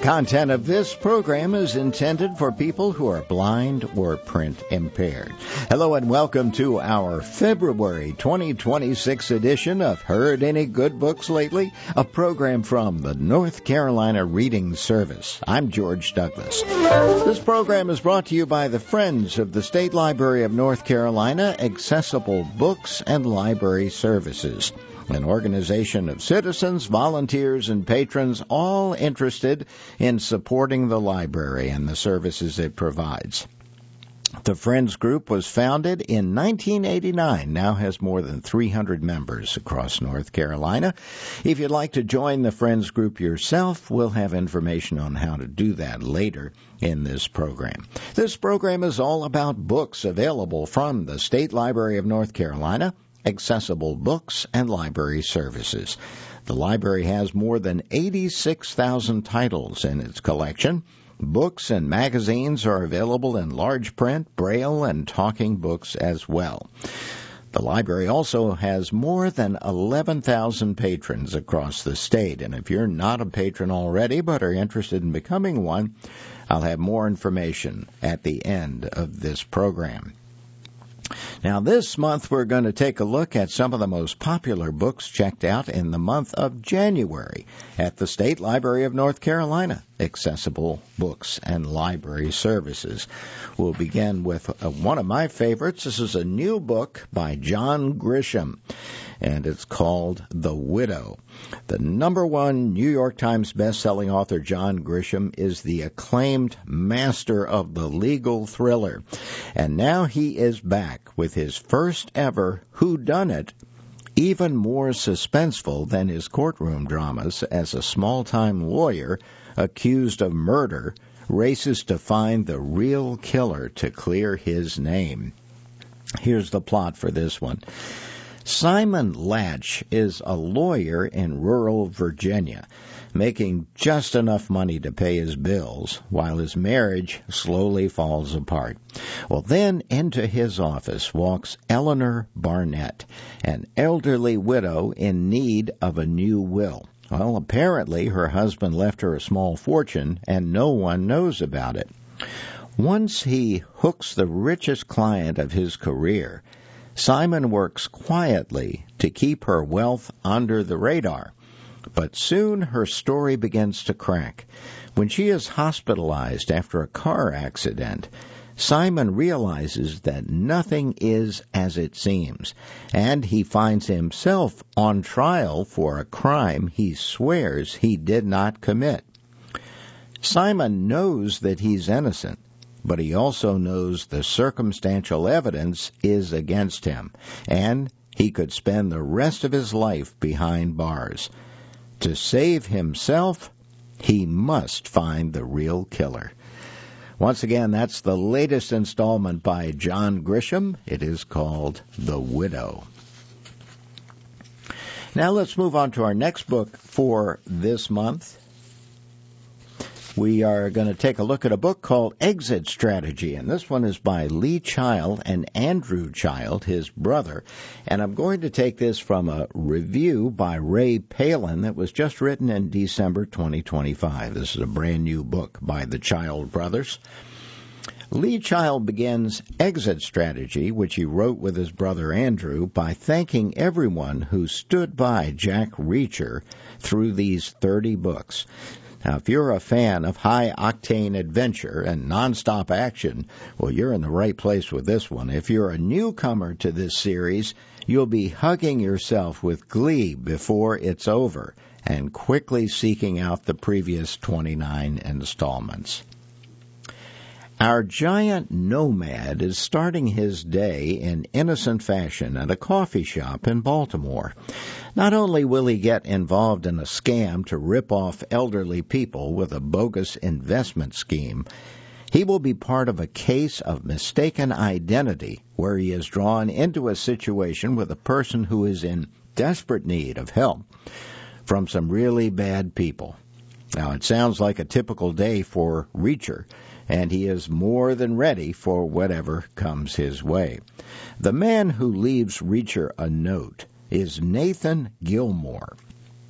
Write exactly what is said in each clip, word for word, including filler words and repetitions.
content of this program is intended for people who are blind or print impaired. Hello and welcome to our February twenty twenty-six edition of Heard Any Good Books Lately, a program from the North Carolina Reading Service. I'm George Douglas. This program is brought to you by the Friends of the State Library of North Carolina, Accessible Books and Library Services, an organization of citizens, volunteers, and patrons all interested in supporting the library and the services it provides. The Friends Group was founded in nineteen eighty-nine, now has more than three hundred members across North Carolina. If you'd like to join the Friends Group yourself, we'll have information on how to do that later in this program. This program is all about books available from the State Library of North Carolina, Accessible Books and Library Services. The library has more than eighty-six thousand titles in its collection. Books and magazines are available in large print, braille, and talking books as well. The library also has more than eleven thousand patrons across the state, and if you're not a patron already but are interested in becoming one, I'll have more information at the end of this program. Now, this month we're going to take a look at some of the most popular books checked out in the month of January at the State Library of North Carolina, Accessible Books and Library Services. We'll begin with uh, one of my favorites. This is a new book by John Grisham, and it's called The Widow. The number one New York Times bestselling author John Grisham is the acclaimed master of the legal thriller, and now he is back with his first ever whodunit, even more suspenseful than his courtroom dramas, as a small-time lawyer accused of murder races to find the real killer to clear his name. Here's the plot for this one. Simon Latch is a lawyer in rural Virginia, making just enough money to pay his bills while his marriage slowly falls apart. Well, then into his office walks Eleanor Barnett, an elderly widow in need of a new will. Well, apparently her husband left her a small fortune, and no one knows about it. Once he hooks the richest client of his career, Simon works quietly to keep her wealth under the radar. But soon her story begins to crack. When she is hospitalized after a car accident, Simon realizes that nothing is as it seems, and he finds himself on trial for a crime he swears he did not commit. Simon knows that he's innocent, but he also knows the circumstantial evidence is against him, and he could spend the rest of his life behind bars. To save himself, he must find the real killer. Once again, that's the latest installment by John Grisham. It is called The Widow. Now let's move on to our next book for this month. We are going to take a look at a book called Exit Strategy, and this one is by Lee Child and Andrew Child, his brother. And I'm going to take this from a review by Ray Palin that was just written in December twenty twenty-five. This is a brand new book by the Child brothers. Lee Child begins Exit Strategy, which he wrote with his brother Andrew, by thanking everyone who stood by Jack Reacher through these thirty books. Now, if you're a fan of high-octane adventure and nonstop action, well, you're in the right place with this one. If you're a newcomer to this series, you'll be hugging yourself with glee before it's over and quickly seeking out the previous twenty-nine installments. Our giant nomad is starting his day in innocent fashion at a coffee shop in Baltimore. Not only will he get involved in a scam to rip off elderly people with a bogus investment scheme, he will be part of a case of mistaken identity where he is drawn into a situation with a person who is in desperate need of help from some really bad people. Now, it sounds like a typical day for Reacher, and he is more than ready for whatever comes his way. The man who leaves Reacher a note is Nathan Gilmore.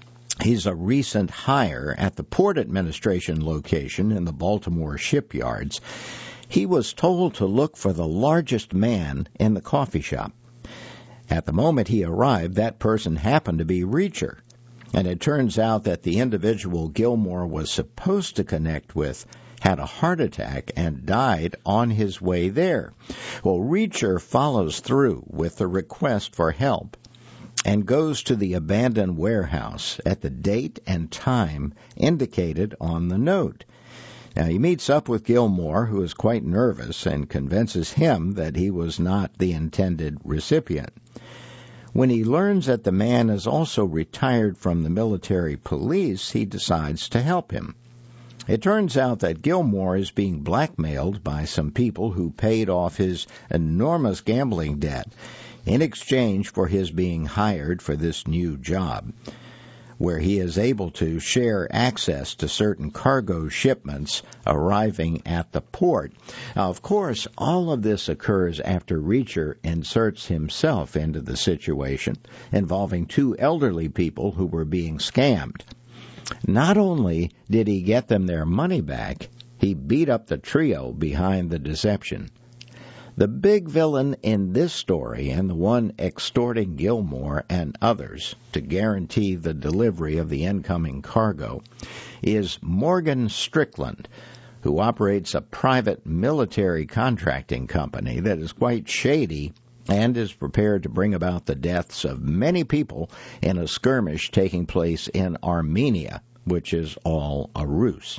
He's a recent hire at the Port Administration location in the Baltimore shipyards. He was told to look for the largest man in the coffee shop. At the moment he arrived, that person happened to be Reacher, and it turns out that the individual Gilmore was supposed to connect with had a heart attack and died on his way there. Well, Reacher follows through with the request for help and goes to the abandoned warehouse at the date and time indicated on the note. Now, he meets up with Gilmore, who is quite nervous, and convinces him that he was not the intended recipient. When he learns that the man is also retired from the military police, he decides to help him. It turns out that Gilmore is being blackmailed by some people who paid off his enormous gambling debt in exchange for his being hired for this new job, where he is able to share access to certain cargo shipments arriving at the port. Now, of course, all of this occurs after Reacher inserts himself into the situation involving two elderly people who were being scammed. Not only did he get them their money back, he beat up the trio behind the deception. The big villain in this story, and the one extorting Gilmore and others to guarantee the delivery of the incoming cargo, is Morgan Strickland, who operates a private military contracting company that is quite shady and is prepared to bring about the deaths of many people in a skirmish taking place in Armenia, which is all a ruse.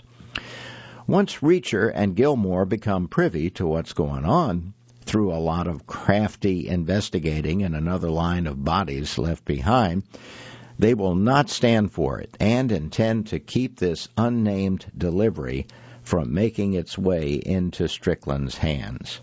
Once Reacher and Gilmore become privy to what's going on, through a lot of crafty investigating and another line of bodies left behind, they will not stand for it and intend to keep this unnamed delivery from making its way into Strickland's hands.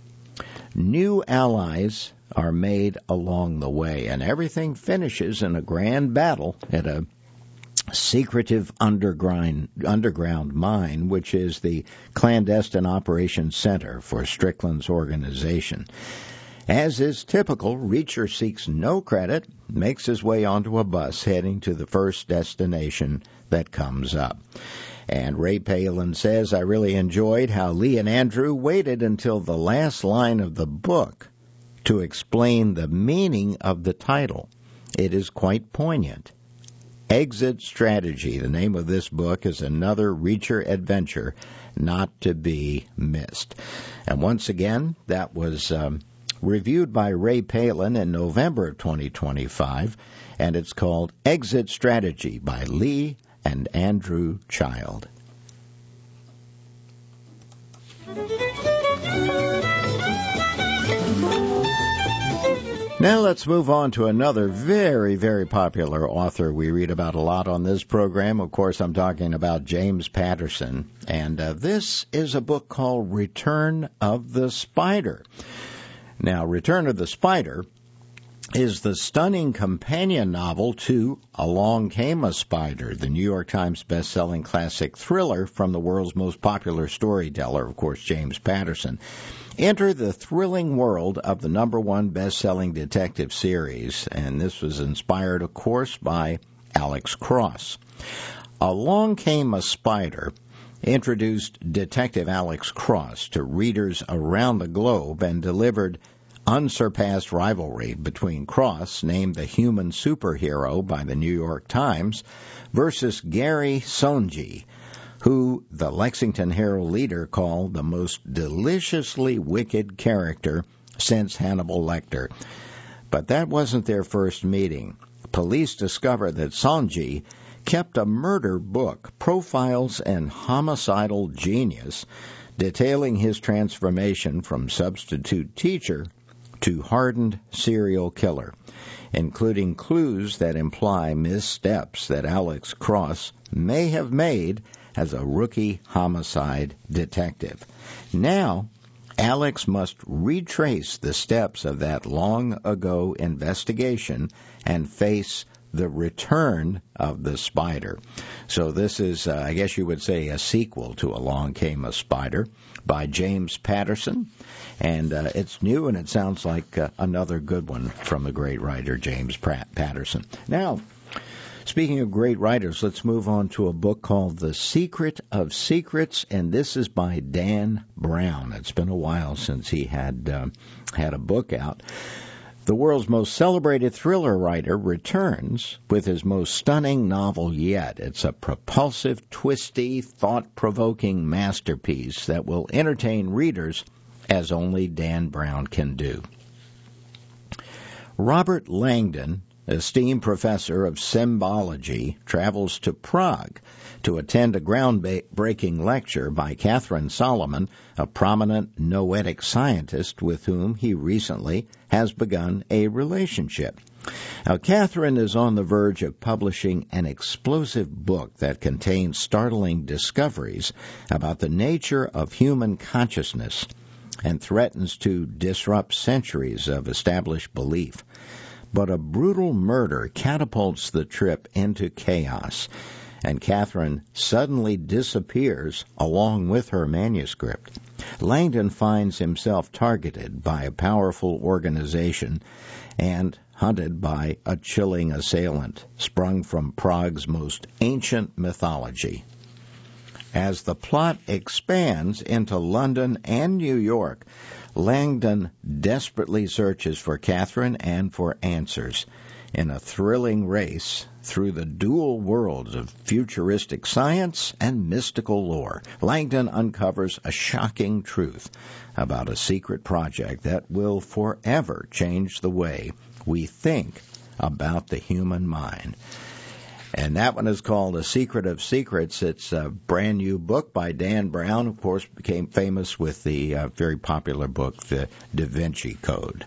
New allies are made along the way, and everything finishes in a grand battle at a secretive underground underground mine, which is the clandestine operations center for Strickland's organization. As is typical, Reacher seeks no credit, makes his way onto a bus heading to the first destination that comes up. And Ray Palin says, I really enjoyed how Lee and Andrew waited until the last line of the book to explain the meaning of the title. It is quite poignant. Exit Strategy, the name of this book, is another Reacher adventure not to be missed. And once again, that was um, reviewed by Ray Palin in November of twenty twenty-five, and it's called Exit Strategy by Lee and Andrew Child. Now let's move on to another very, very popular author we read about a lot on this program. Of course, I'm talking about James Patterson, and uh, this is a book called Return of the Spider. Now, Return of the Spider is the stunning companion novel to Along Came a Spider, the New York Times best-selling classic thriller from the world's most popular storyteller, of course, James Patterson. Enter the thrilling world of the number one best-selling detective series, and this was inspired, of course, by Alex Cross. Along Came a Spider introduced Detective Alex Cross to readers around the globe and delivered unsurpassed rivalry between Cross, named the human superhero by the New York Times, versus Gary Sonji, who the Lexington Herald leader called the most deliciously wicked character since Hannibal Lecter. But that wasn't their first meeting. Police discovered that Sonji kept a murder book, Profiles in Homicidal Genius, detailing his transformation from substitute teacher to hardened serial killer, including clues that imply missteps that Alex Cross may have made as a rookie homicide detective. Now, Alex must retrace the steps of that long-ago investigation and face the return of the spider. So this is, uh, I guess you would say, a sequel to Along Came a Spider by James Patterson. And uh, it's new, and it sounds like uh, another good one from the great writer James Pratt Patterson. Now, Speaking of great writers, let's move on to a book called The Secret of Secrets, and this is by Dan Brown. It's been a while since he had uh, had a book out. The world's most celebrated thriller writer returns with his most stunning novel yet. It's a propulsive, twisty, thought-provoking masterpiece that will entertain readers as only Dan Brown can do. Robert Langdon, esteemed professor of symbology, travels to Prague to attend a groundbreaking lecture by Catherine Solomon, a prominent noetic scientist with whom he recently has begun a relationship. Now, Catherine is on the verge of publishing an explosive book that contains startling discoveries about the nature of human consciousness and threatens to disrupt centuries of established belief. But a brutal murder catapults the trip into chaos, and Catherine suddenly disappears along with her manuscript. Langdon finds himself targeted by a powerful organization and hunted by a chilling assailant sprung from Prague's most ancient mythology. As the plot expands into London and New York, Langdon desperately searches for Catherine and for answers in a thrilling race through the dual worlds of futuristic science and mystical lore. Langdon uncovers a shocking truth about a secret project that will forever change the way we think about the human mind. And that one is called A Secret of Secrets. It's a brand new book by Dan Brown, of course, became famous with the uh, very popular book, The Da Vinci Code.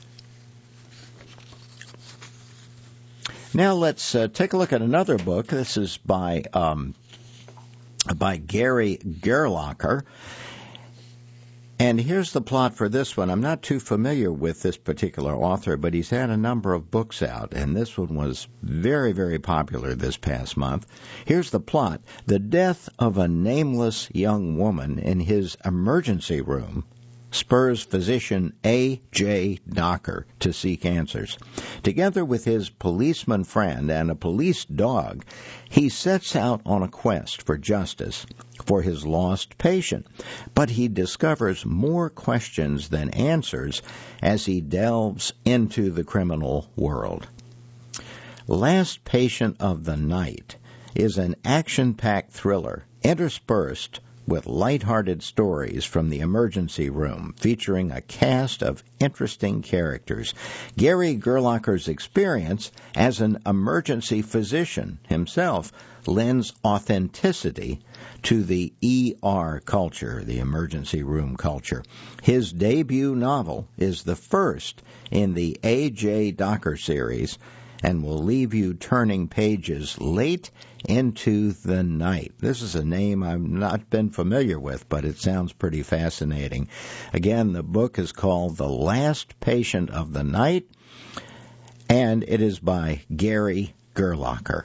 Now let's uh, take a look at another book. This is by um, by Gary Gerlacher. And here's the plot for this one. I'm not too familiar with this particular author, but he's had a number of books out, and this one was very, very popular this past month. Here's the plot. The death of a nameless young woman in his emergency room spurs physician A J Docker to seek answers. Together with his policeman friend and a police dog, he sets out on a quest for justice for his lost patient. But he discovers more questions than answers as he delves into the criminal world. Last Patient of the Night is an action-packed thriller interspersed with lighthearted stories from the emergency room, featuring a cast of interesting characters. Gary Gerlacher's experience as an emergency physician himself lends authenticity to the E R culture, the emergency room culture. His debut novel is the first in the A J Docker series and will leave you turning pages late into the night. This is a name I've not been familiar with, but it sounds pretty fascinating. Again, the book is called The Last Patient of the Night, and it is by Gary Gerlacher.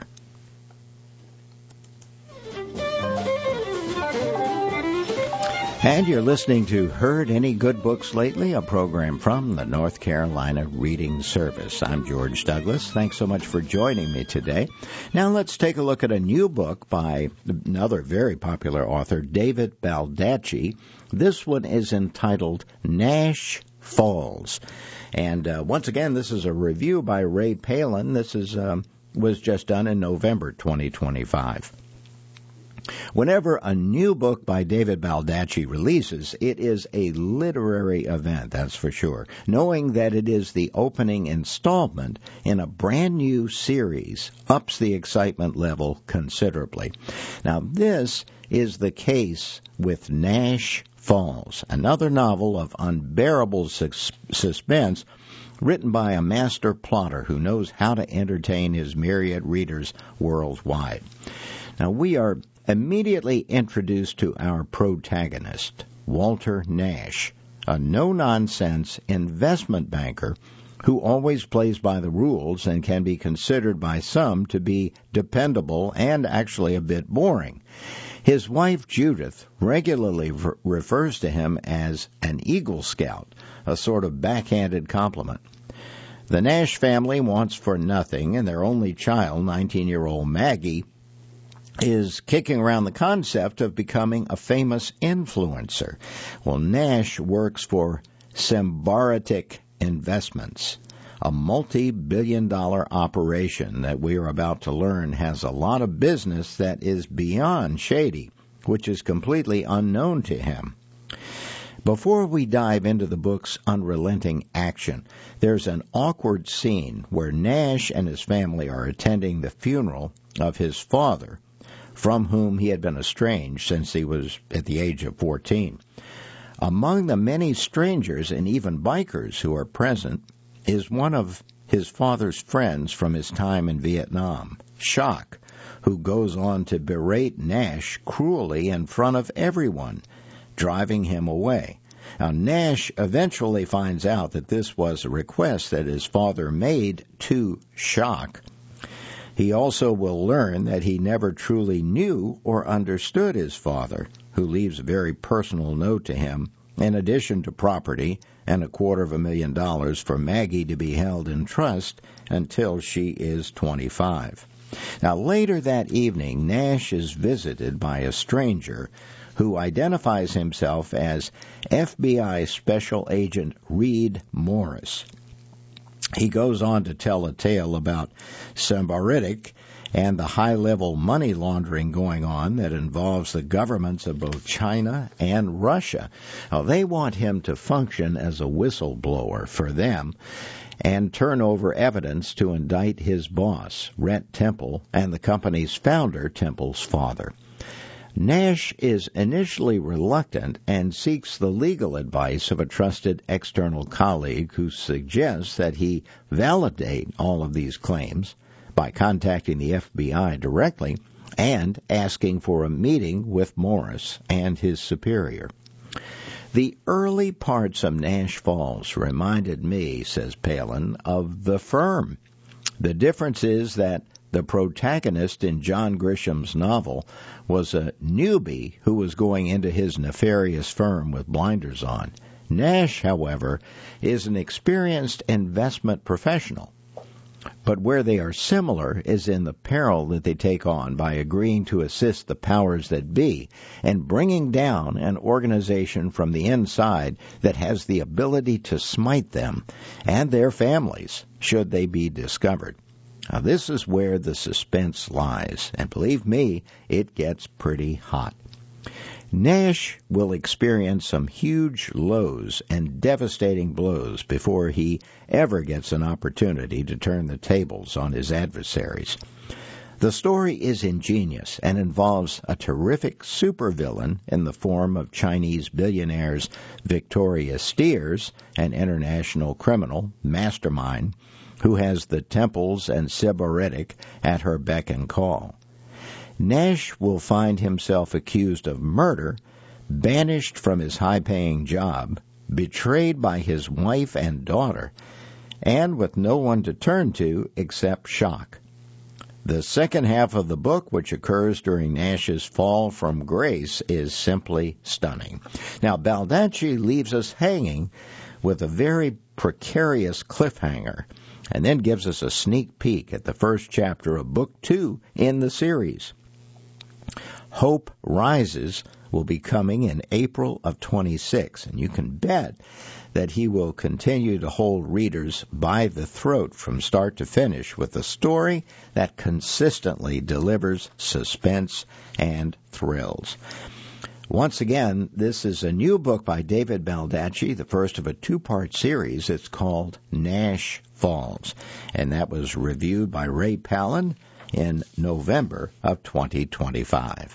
And you're listening to Heard Any Good Books Lately, a program from the North Carolina Reading Service. I'm George Douglas. Thanks so much for joining me today. Now let's take a look at a new book by another very popular author, David Baldacci. This one is entitled Nash Falls. And uh, once again, this is a review by Ray Palin. This is um, was just done in November twenty twenty-five. Whenever a new book by David Baldacci releases, it is a literary event, that's for sure, knowing that it is the opening installment in a brand new series ups the excitement level considerably. Now, this is the case with Nash Falls, another novel of unbearable sus- suspense written by a master plotter who knows how to entertain his myriad readers worldwide. Now, we are immediately introduced to our protagonist, Walter Nash, a no-nonsense investment banker who always plays by the rules and can be considered by some to be dependable and actually a bit boring. His wife, Judith, regularly re- refers to him as an Eagle Scout, a sort of backhanded compliment. The Nash family wants for nothing, and their only child, nineteen-year-old Maggie, is kicking around the concept of becoming a famous influencer. Well, Nash works for Sembaritic Investments, a multi-billion dollar operation that we are about to learn has a lot of business that is beyond shady, which is completely unknown to him. Before we dive into the book's unrelenting action, there's an awkward scene where Nash and his family are attending the funeral of his father, from whom he had been estranged since he was at the age of fourteen. Among the many strangers and even bikers who are present is one of his father's friends from his time in Vietnam, Shock, who goes on to berate Nash cruelly in front of everyone, driving him away. Now, Nash eventually finds out that this was a request that his father made to Shock. He also will learn that he never truly knew or understood his father, who leaves a very personal note to him, in addition to property and a quarter of a million dollars for Maggie to be held in trust until she is twenty-five. Now, later that evening, Nash is visited by a stranger who identifies himself as F B I Special Agent Reed Morris. He goes on to tell a tale about Sembaritic and the high-level money laundering going on that involves the governments of both China and Russia. Now, they want him to function as a whistleblower for them and turn over evidence to indict his boss, Rhett Temple, and the company's founder, Temple's father. Nash is initially reluctant and seeks the legal advice of a trusted external colleague who suggests that he validate all of these claims by contacting the F B I directly and asking for a meeting with Morris and his superior. The early parts of Nash Falls reminded me, says Palin, of The Firm. The difference is that the protagonist in John Grisham's novel was a newbie who was going into his nefarious firm with blinders on. Nash, however, is an experienced investment professional. But where they are similar is in the peril that they take on by agreeing to assist the powers that be and bringing down an organization from the inside that has the ability to smite them and their families should they be discovered. Now, this is where the suspense lies, and believe me, it gets pretty hot. Nash will experience some huge lows and devastating blows before he ever gets an opportunity to turn the tables on his adversaries. The story is ingenious and involves a terrific supervillain in the form of Chinese billionaires Victoria Steers, an international criminal mastermind, who has the Temples and Sembaritic at her beck and call. Nash will find himself accused of murder, banished from his high-paying job, betrayed by his wife and daughter, and with no one to turn to except Shock. The second half of the book, which occurs during Nash's fall from grace, is simply stunning. Now, Baldacci leaves us hanging with a very precarious cliffhanger, and then gives us a sneak peek at the first chapter of Book Two in the series. Hope Rises will be coming in April of twenty-six, and you can bet that he will continue to hold readers by the throat from start to finish with a story that consistently delivers suspense and thrills. Once again, this is a new book by David Baldacci, the first of a two-part series. It's called Nash Falls, and that was reviewed by Ray Palin in November of twenty twenty-five.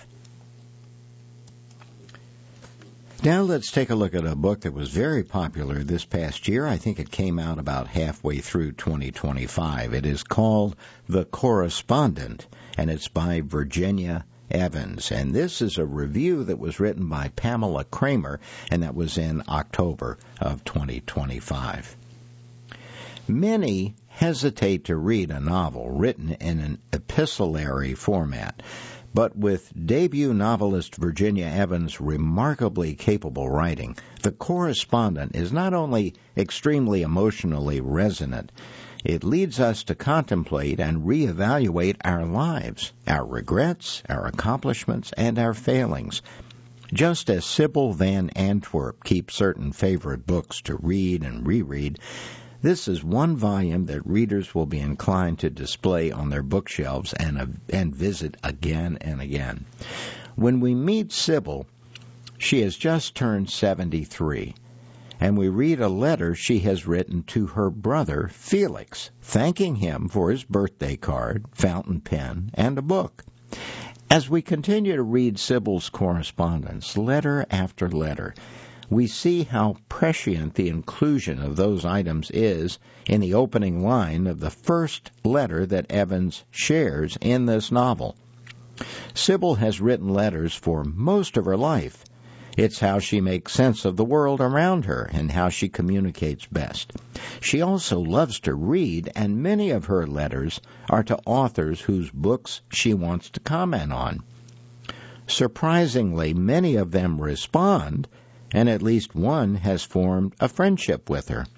Now let's take a look at a book that was very popular this past year. I think it came out about halfway through twenty twenty-five. It is called The Correspondent, and it's by Virginia Evans. And this is a review that was written by Pamela Kramer, and that was in October of twenty twenty-five. Many hesitate to read a novel written in an epistolary format, But with debut novelist Virginia Evans' remarkably capable writing, The Correspondent is not only extremely emotionally resonant, it leads us to contemplate and reevaluate our lives, our regrets, our accomplishments, and our failings. Just as Sybil Van Antwerp keeps certain favorite books to read and reread, this is one volume that readers will be inclined to display on their bookshelves and, and visit again and again. When we meet Sybil, she has just turned seventy-three, and we read a letter she has written to her brother, Felix, thanking him for his birthday card, fountain pen, and a book. As we continue to read Sybil's correspondence, letter after letter, we see how prescient the inclusion of those items is in the opening line of the first letter that Evans shares in this novel. Sybil has written letters for most of her life. It's how she makes sense of the world around her and how she communicates best. She also loves to read, and many of her letters are to authors whose books she wants to comment on. Surprisingly, many of them respond, and at least one has formed a friendship with her.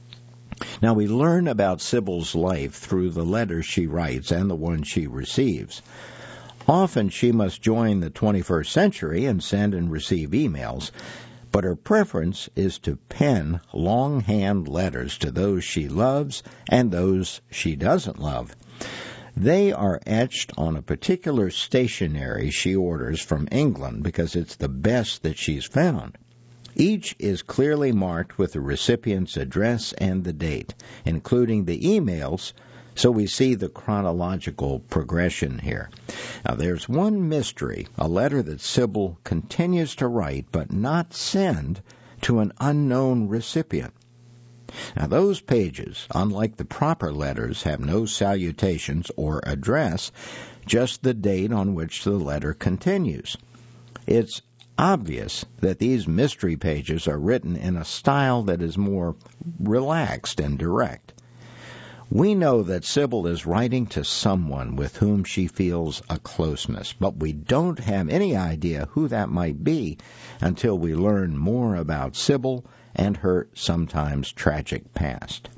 Now, we learn about Sybil's life through the letters she writes and the ones she receives. Often she must join the twenty-first century and send and receive emails, but her preference is to pen longhand letters to those she loves and those she doesn't love. They are etched on a particular stationery she orders from England because it's the best that she's found. Each is clearly marked with the recipient's address and the date, including the emails, so we see the chronological progression here. Now, there's one mystery, a letter that Sybil continues to write but not send to an unknown recipient. Now, those pages, unlike the proper letters, have no salutations or address, just the date on which the letter continues. It's obvious that these mystery pages are written in a style that is more relaxed and direct. We know that Sybil is writing to someone with whom she feels a closeness, but we don't have any idea who that might be until we learn more about Sybil and her sometimes tragic past.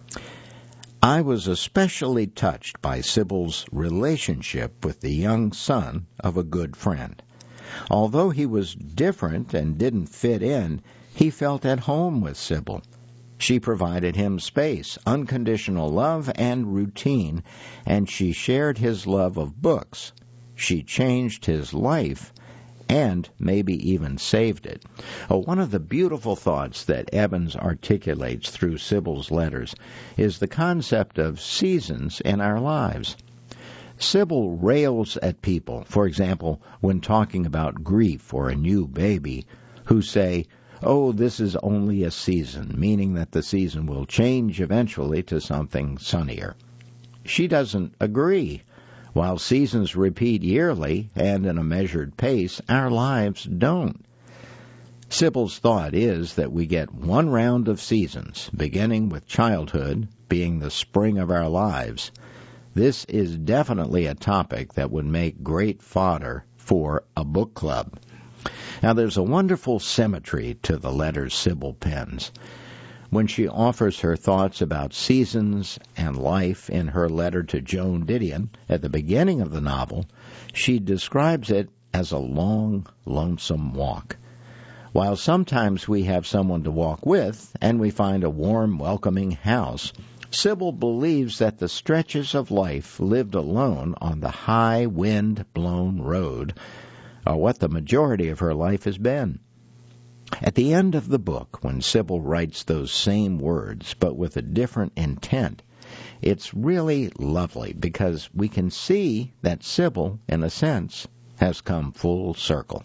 I was especially touched by Sybil's relationship with the young son of a good friend. Although he was different and didn't fit in, he felt at home with Sybil. She provided him space, unconditional love, and routine, and she shared his love of books. She changed his life and maybe even saved it. Oh, one of the beautiful thoughts that Evans articulates through Sybil's letters is the concept of seasons in our lives. Sybil rails at people, for example, when talking about grief or a new baby, who say, "Oh, this is only a season," meaning that the season will change eventually to something sunnier. She doesn't agree. While seasons repeat yearly and in a measured pace, our lives don't. Sybil's thought is that we get one round of seasons, beginning with childhood being the spring of our lives. This is definitely a topic that would make great fodder for a book club. Now, there's a wonderful symmetry to the letters Sybil pens. When she offers her thoughts about seasons and life in her letter to Joan Didion at the beginning of the novel, she describes it as a long, lonesome walk. While sometimes we have someone to walk with and we find a warm, welcoming house, Sybil believes that the stretches of life lived alone on the high, wind-blown road are what the majority of her life has been. At the end of the book, when Sybil writes those same words, but with a different intent, it's really lovely because we can see that Sybil, in a sense, has come full circle.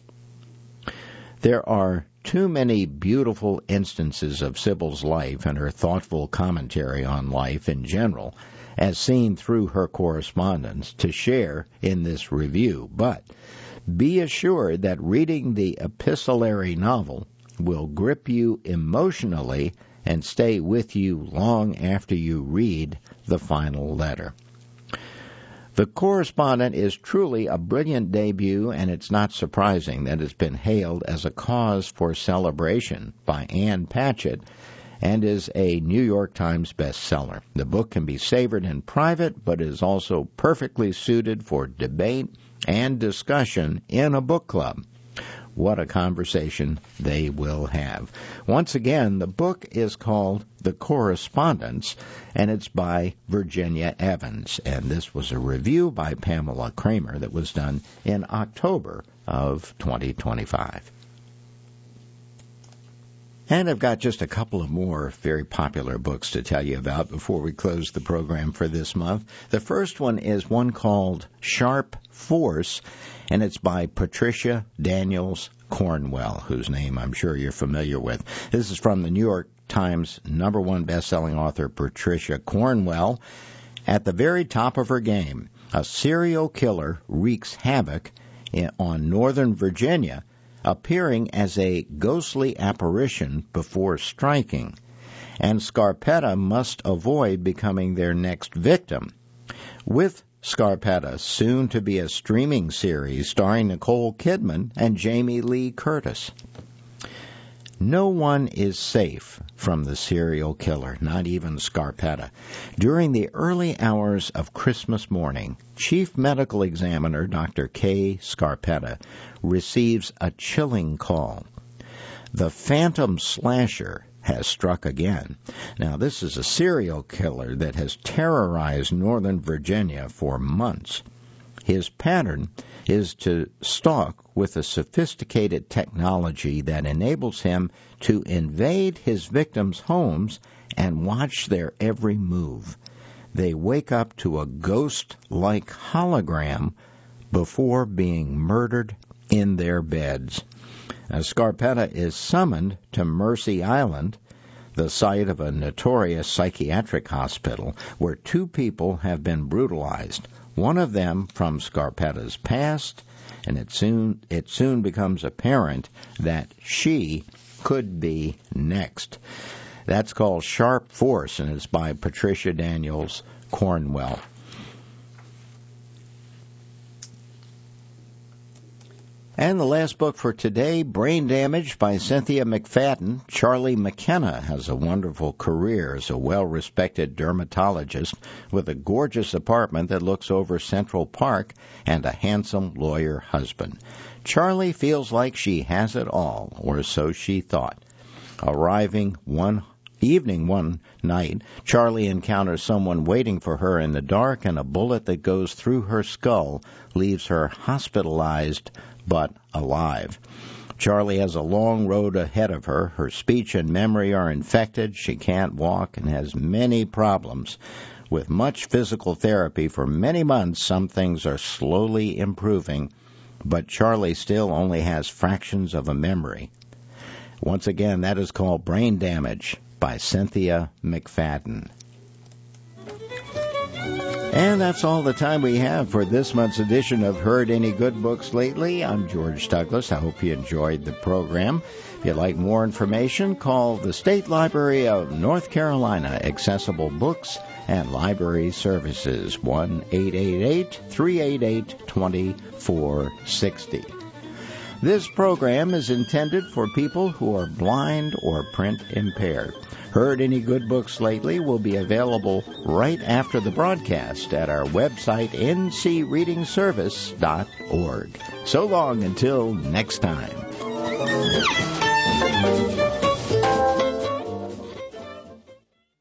There are too many beautiful instances of Sybil's life and her thoughtful commentary on life in general, as seen through her correspondence, to share in this review, but be assured that reading the epistolary novel will grip you emotionally and stay with you long after you read the final letter. The Correspondent is truly a brilliant debut, and it's not surprising that it's been hailed as a cause for celebration by Ann Patchett and is a New York Times bestseller. The book can be savored in private, but is also perfectly suited for debate and discussion in a book club. What a conversation they will have. Once again, the book is called The Correspondence, and it's by Virginia Evans. And this was a review by Pamela Kramer that was done in October of twenty twenty-five. And I've got just a couple of more very popular books to tell you about before we close the program for this month. The first one is one called Sharp Force, and it's by Patricia Daniels Cornwell, whose name I'm sure you're familiar with. This is from the New York Times number one best-selling author Patricia Cornwell. At the very top of her game, a serial killer wreaks havoc in, on Northern Virginia, appearing as a ghostly apparition before striking, and Scarpetta must avoid becoming their next victim. With Scarpetta, soon to be a streaming series starring Nicole Kidman and Jamie Lee Curtis. No one is safe from the serial killer, not even Scarpetta. During the early hours of Christmas morning, Chief Medical Examiner Doctor Kay Scarpetta receives a chilling call. The Phantom Slasher has struck again. Now, this is a serial killer that has terrorized Northern Virginia for months. His pattern is to stalk with a sophisticated technology that enables him to invade his victims' homes and watch their every move. They wake up to a ghost-like hologram before being murdered in their beds. Now, Scarpetta is summoned to Mercy Island, the site of a notorious psychiatric hospital where two people have been brutalized, one of them from Scarpetta's past, and it soon it soon becomes apparent that she could be next. That's called Sharp Force, and it's by Patricia Daniels Cornwell. And the last book for today, Brain Damage by Cynthia McFadden. Charlie McKenna has a wonderful career as a well-respected dermatologist with a gorgeous apartment that looks over Central Park and a handsome lawyer husband. Charlie feels like she has it all, or so she thought. Arriving one evening one night, Charlie encounters someone waiting for her in the dark, and a bullet that goes through her skull leaves her hospitalized but alive. Charlie has a long road ahead of her. Her speech and memory are infected. She can't walk and has many problems. With much physical therapy for many months, some things are slowly improving, but Charlie still only has fractions of a memory. Once again, that is called Brain Damage by Cynthia McFadden. And that's all the time we have for this month's edition of Heard Any Good Books Lately. I'm George Douglas. I hope you enjoyed the program. If you'd like more information, call the State Library of North Carolina Accessible Books and Library Services, one eight eight eight, three eight eight, two four six zero. This program is intended for people who are blind or print impaired. Heard Any Good Books Lately will be available right after the broadcast at our website, n c reading service dot org. So long until next time.